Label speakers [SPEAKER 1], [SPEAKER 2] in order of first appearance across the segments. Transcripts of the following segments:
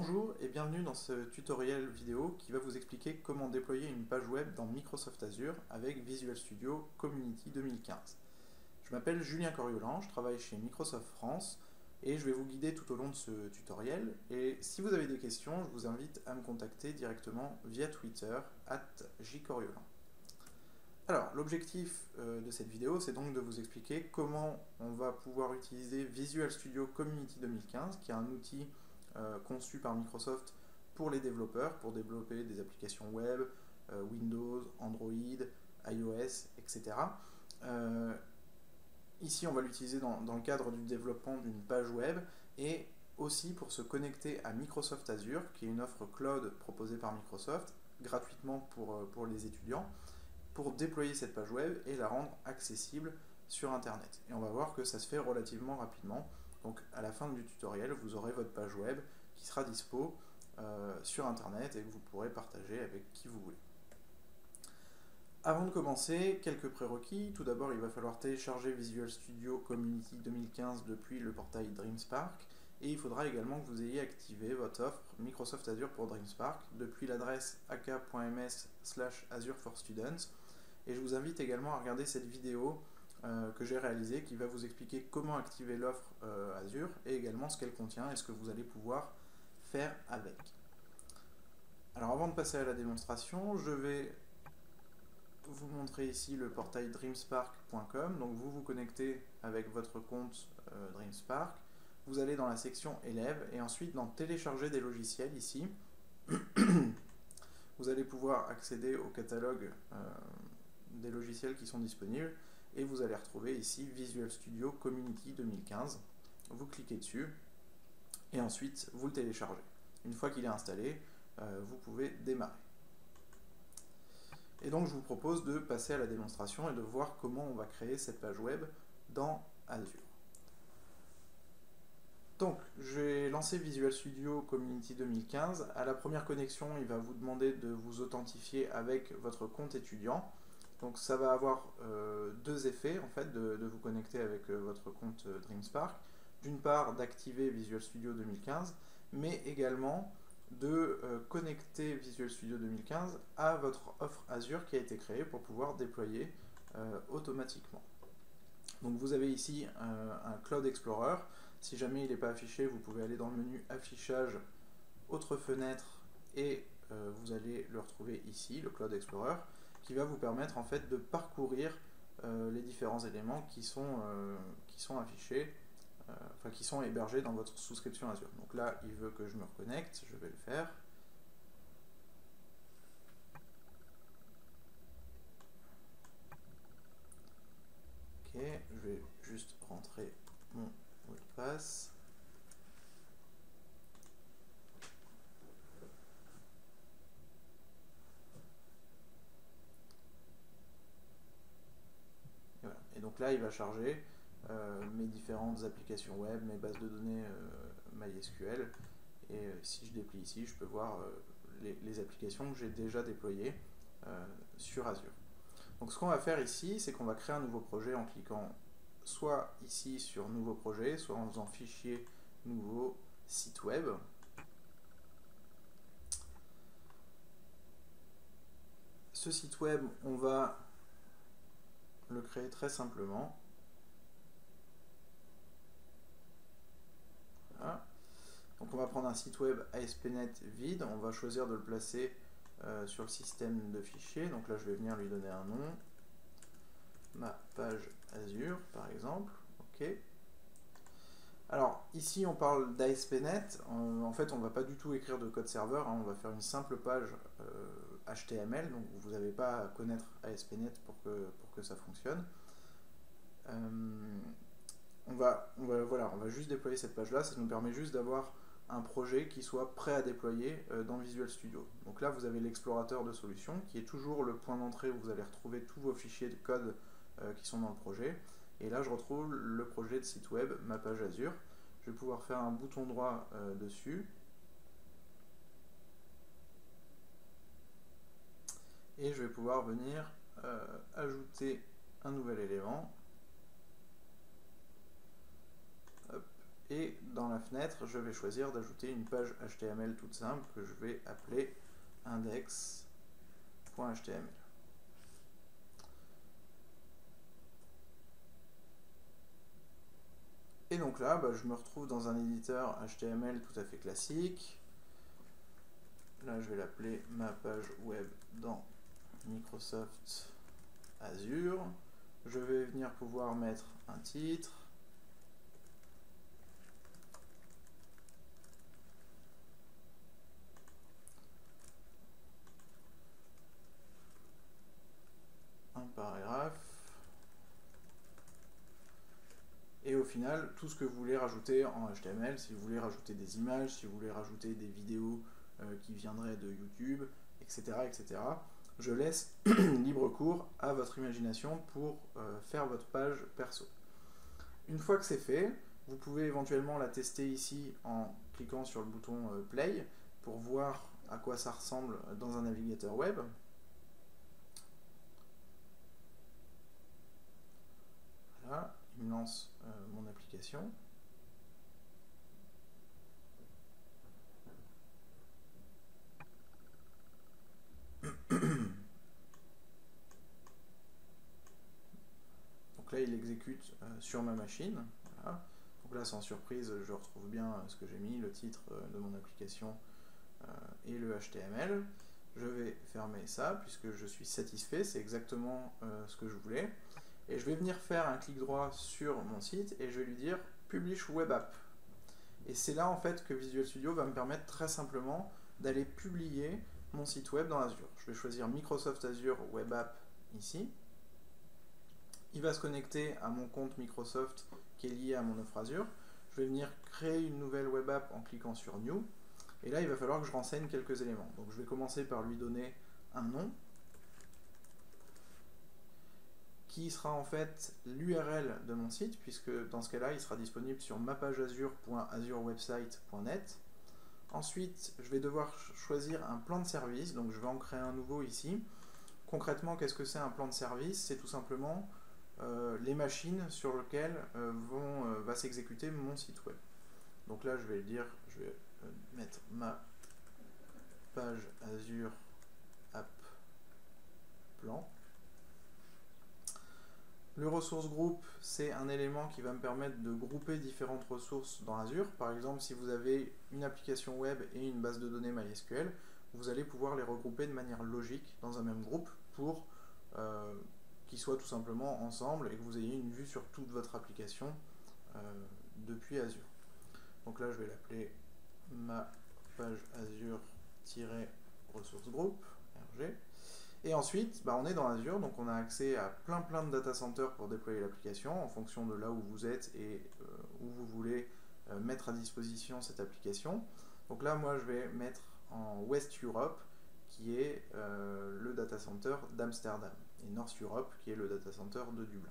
[SPEAKER 1] Bonjour et bienvenue dans ce tutoriel vidéo qui va vous expliquer comment déployer une page web dans Microsoft Azure avec Visual Studio Community 2015. Je m'appelle Julien Coriolan, je travaille chez Microsoft France et je vais vous guider tout au long de ce tutoriel. Et si vous avez des questions, je vous invite à me contacter directement via Twitter @jcoriolan. Alors, l'objectif de cette vidéo, c'est donc de vous expliquer comment on va pouvoir utiliser Visual Studio Community 2015, qui est un outil conçu par Microsoft pour les développeurs, pour développer des applications web, Windows, Android, iOS, etc. Ici, on va l'utiliser dans le cadre du développement d'une page web et aussi pour se connecter à Microsoft Azure, qui est une offre cloud proposée par Microsoft gratuitement pour les étudiants, pour déployer cette page web et la rendre accessible sur Internet. Et on va voir que ça se fait relativement rapidement. Donc à la fin du tutoriel, vous aurez votre page web qui sera dispo sur Internet et que vous pourrez partager avec qui vous voulez. Avant de commencer, quelques prérequis. Tout d'abord, il va falloir télécharger Visual Studio Community 2015 depuis le portail DreamSpark. Et il faudra également que vous ayez activé votre offre Microsoft Azure pour DreamSpark depuis l'adresse ak.ms/Azure for Students. Et je vous invite également à regarder cette vidéo que j'ai réalisée qui va vous expliquer comment activer l'offre Azure et également ce qu'elle contient et ce que vous allez pouvoir faire avec. Alors avant de passer à la démonstration, je vais vous montrer ici le portail dreamspark.com. Donc vous vous connectez avec votre compte DreamSpark. Vous allez dans la section élèves et ensuite dans télécharger des logiciels ici. Vous allez pouvoir accéder au catalogue des logiciels qui sont disponibles et vous allez retrouver ici Visual Studio Community 2015. Vous cliquez dessus et ensuite vous le téléchargez. Une fois qu'il est installé, vous pouvez démarrer. Et donc je vous propose de passer à la démonstration et de voir comment on va créer cette page web dans Azure. Donc, j'ai lancé Visual Studio Community 2015. À la première connexion, il va vous demander de vous authentifier avec votre compte étudiant. Donc, ça va avoir deux effets en fait de vous connecter avec votre compte DreamSpark. D'une part, d'activer Visual Studio 2015, mais également de connecter Visual Studio 2015 à votre offre Azure qui a été créée pour pouvoir déployer automatiquement. Donc vous avez ici un Cloud Explorer. Si jamais il n'est pas affiché, vous pouvez aller dans le menu Affichage, Autre fenêtre, et vous allez le retrouver ici, le Cloud Explorer, qui va vous permettre en fait de parcourir les différents éléments qui sont affichés, enfin qui sont hébergés dans votre souscription Azure. Donc là, il veut que je me reconnecte, je vais le faire. Ok, je vais juste rentrer mon mot de passe. Et, voilà. Et donc là, il va charger mes différentes applications web, mes bases de données MySQL. Et si je déplie ici, je peux voir les applications que j'ai déjà déployées sur Azure. Donc ce qu'on va faire ici, c'est qu'on va créer un nouveau projet en cliquant soit ici sur Nouveau projet, soit en faisant Fichier, Nouveau, Site web. Ce site web, on va le créer très simplement. Voilà. Donc on va prendre un site web ASP.NET vide, on va choisir de le placer sur le système de fichiers. Donc là je vais venir lui donner un nom, ma page Azure par exemple. Ok. Alors ici on parle d'ASP.NET, en fait on ne va pas du tout écrire de code serveur, hein, on va faire une simple page HTML, donc vous n'avez pas à connaître ASP.NET pour que ça fonctionne. On va juste déployer cette page là, ça nous permet juste d'avoir un projet qui soit prêt à déployer dans Visual Studio. Donc là vous avez l'explorateur de solutions qui est toujours le point d'entrée où vous allez retrouver tous vos fichiers de code qui sont dans le projet. Et là je retrouve le projet de site web, ma page Azure. Je vais pouvoir faire un bouton droit dessus. Et je vais pouvoir venir ajouter un nouvel élément. Hop. Et dans la fenêtre, je vais choisir d'ajouter une page HTML toute simple que je vais appeler index.html. Et donc là, je me retrouve dans un éditeur HTML tout à fait classique. Là, je vais l'appeler ma page web dans Microsoft Azure. Je vais venir pouvoir mettre un titre. Un paragraphe. Et au final, tout ce que vous voulez rajouter en HTML, si vous voulez rajouter des images, si vous voulez rajouter des vidéos qui viendraient de YouTube, etc., etc., je laisse libre cours à votre imagination pour faire votre page perso. Une fois que c'est fait, vous pouvez éventuellement la tester ici en cliquant sur le bouton Play pour voir à quoi ça ressemble dans un navigateur web. Voilà, il me lance mon application. Donc là, il exécute sur ma machine. Voilà. Donc là, sans surprise, je retrouve bien ce que j'ai mis, le titre de mon application et le HTML. Je vais fermer ça puisque je suis satisfait, c'est exactement ce que je voulais. Et je vais venir faire un clic droit sur mon site et je vais lui dire Publish Web App. Et c'est là en fait que Visual Studio va me permettre très simplement d'aller publier mon site web dans Azure. Je vais choisir Microsoft Azure Web App ici. Il va se connecter à mon compte Microsoft qui est lié à mon offre Azure. Je vais venir créer une nouvelle web app en cliquant sur New. Et là, il va falloir que je renseigne quelques éléments. Donc je vais commencer par lui donner un nom, qui sera en fait l'URL de mon site, puisque dans ce cas-là, il sera disponible sur mapageazure.azurewebsite.net. Ensuite, je vais devoir choisir un plan de service, donc je vais en créer un nouveau ici. Concrètement, qu'est-ce que c'est un plan de service? C'est tout simplement les machines sur lesquelles va s'exécuter mon site web. Donc là, je vais dire, je vais mettre ma page Azure App Plan. Le ressource group, c'est un élément qui va me permettre de grouper différentes ressources dans Azure. Par exemple, si vous avez une application web et une base de données MySQL, vous allez pouvoir les regrouper de manière logique dans un même groupe pour qu'ils soient tout simplement ensemble et que vous ayez une vue sur toute votre application depuis Azure. Donc là, je vais l'appeler ma page Azure-ressource group, RG. Et ensuite, on est dans Azure, donc on a accès à plein de data centers pour déployer l'application en fonction de là où vous êtes et où vous voulez mettre à disposition cette application. Donc là, moi, je vais mettre en West Europe, qui est le data center d'Amsterdam, et North Europe, qui est le data center de Dublin.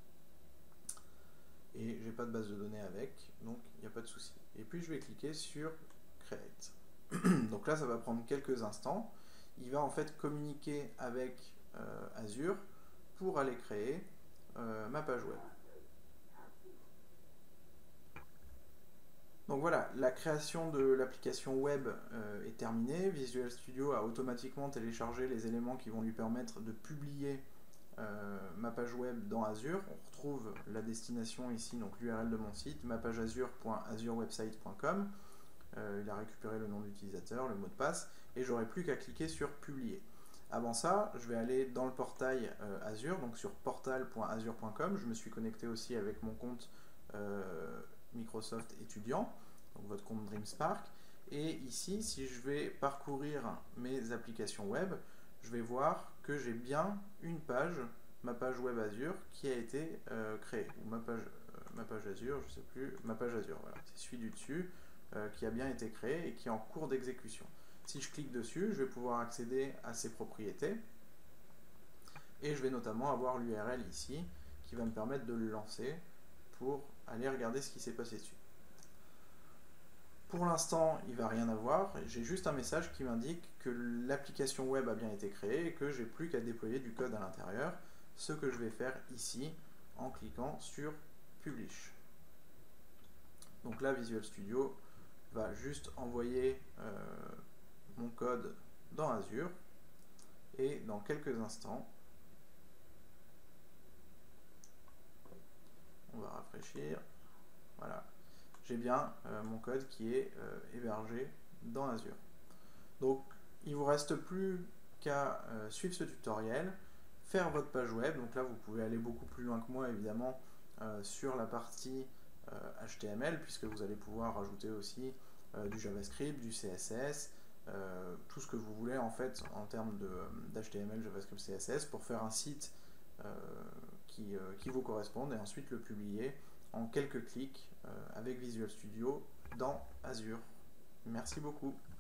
[SPEAKER 1] Et j'ai pas de base de données avec, donc il n'y a pas de souci. Et puis je vais cliquer sur Create. Donc là, ça va prendre quelques instants. Il va en fait communiquer avec Azure pour aller créer ma page web. Donc voilà, la création de l'application web est terminée. Visual Studio a automatiquement téléchargé les éléments qui vont lui permettre de publier ma page web dans Azure. On retrouve la destination ici, donc l'URL de mon site, mapageazure.azurewebsite.com. Il a récupéré le nom d'utilisateur, le mot de passe, et j'aurai plus qu'à cliquer sur publier. Avant ça, je vais aller dans le portail Azure, donc sur portal.azure.com. Je me suis connecté aussi avec mon compte Microsoft étudiant, donc votre compte DreamSpark. Et ici, si je vais parcourir mes applications web, je vais voir que j'ai bien une page, ma page web Azure, qui a été créée. Ou ma page Azure, je ne sais plus, ma page Azure, voilà, c'est celui du dessus. Qui a bien été créé et qui est en cours d'exécution. Si je clique dessus, je vais pouvoir accéder à ses propriétés et je vais notamment avoir l'URL ici qui va me permettre de le lancer pour aller regarder ce qui s'est passé dessus. Pour l'instant, il ne va rien avoir, j'ai juste un message qui m'indique que l'application web a bien été créée et que j'ai plus qu'à déployer du code à l'intérieur, ce que je vais faire ici en cliquant sur Publish. Donc là, Visual Studio va juste envoyer mon code dans Azure, et dans quelques instants, on va rafraîchir, voilà, j'ai bien mon code qui est hébergé dans Azure. Donc il ne vous reste plus qu'à suivre ce tutoriel, faire votre page web. Donc là vous pouvez aller beaucoup plus loin que moi évidemment sur la partie HTML, puisque vous allez pouvoir rajouter aussi du JavaScript, du CSS, tout ce que vous voulez en fait en termes d'HTML, JavaScript, CSS pour faire un site qui vous corresponde, et ensuite le publier en quelques clics avec Visual Studio dans Azure. Merci beaucoup.